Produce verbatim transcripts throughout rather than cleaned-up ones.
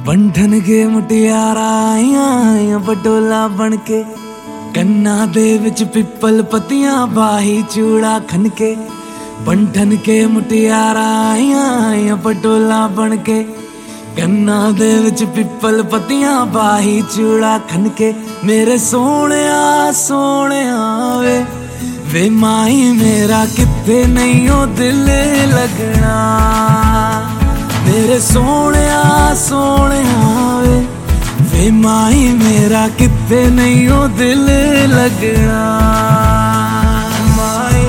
बंधन के मुटियारा आइया बटोला बनके कन्ना दे विच पिपल पतियां बाही चूड़ा खनके। बंधन के मुटियारा आइया बटोला बनके कन्ना दे विच पिपल पतियां बाही चूड़ा खनके। मेरे सोने सोने वे वे माई मेरा किथे नहीं ओ दिल लगना। मेरे सोने सोने वे वे माई मेरा किथे नहीं ओ दिल लगना। माई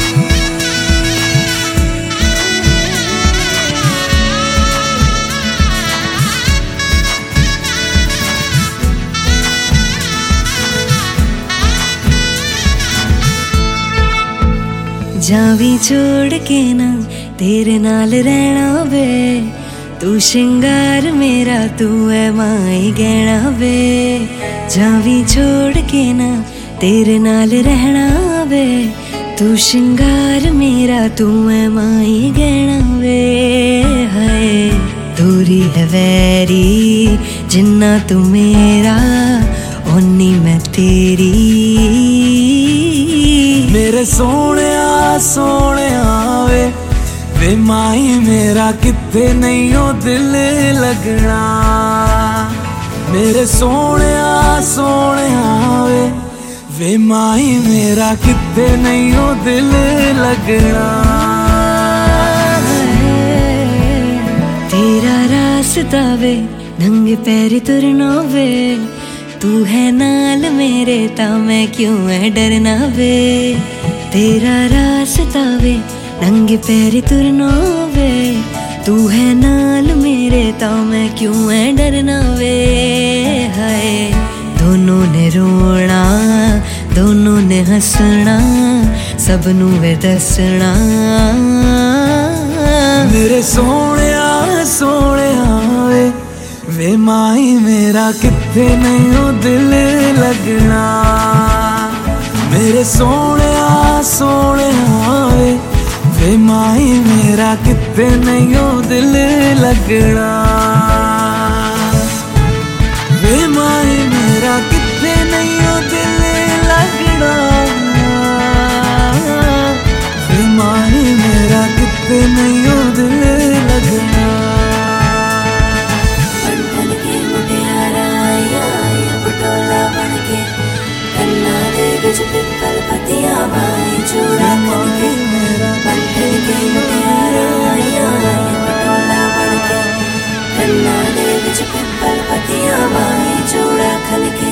जावी छोड़ के ना तेरे नाल रहना वे। तू शिंगार मेरा तू है माई गहना वे। जावी छोड़ के ना तेरे नाल रहना वे। तू शिंगार मेरा तू है माई गहना वे। हाय दूरी है वैरी जिन्ना तू मेरा ओनी मैं तेरी। मेरे सोने सोने वे वे माई मेरा किथे नहीं ओ दिल लगना। मेरे सोने सोने वे वे माई मेरा किथे नहीं ओ दिल लगना। तेरा रास्ता वे नंगे पैर तुरना वे। तू है नाल मेरे ता मैं क्यों है डरना वे। तेरा रास्ता वे नंगे पैर तुरना वे। तू है नाल मेरे ता मैं क्यों है डरना वे। हाय दोनों ने रोना दोनों ने हंसना सबनू वे दसना। मेरे सोने सोने वे वे माई मेरा किथे नहीं ओ दिल लगना। मेरे सोने सोने वे वे माई मेरा किथे नहीं ओ दिल लगना। वे माई मेरा किथे नहीं ओ दिल लगना। वे माई मेरा किथे नहीं ओ दिल लगना। बंधन के मुटियारा आया बटोला बनके कन्ना दे विच पिपल पतियां बाही चूड़ा खनके। बंधन के मुटियारा आया बटोला बनके कन्ना दे विच पिपल पतियां बाही चूड़ा खनके।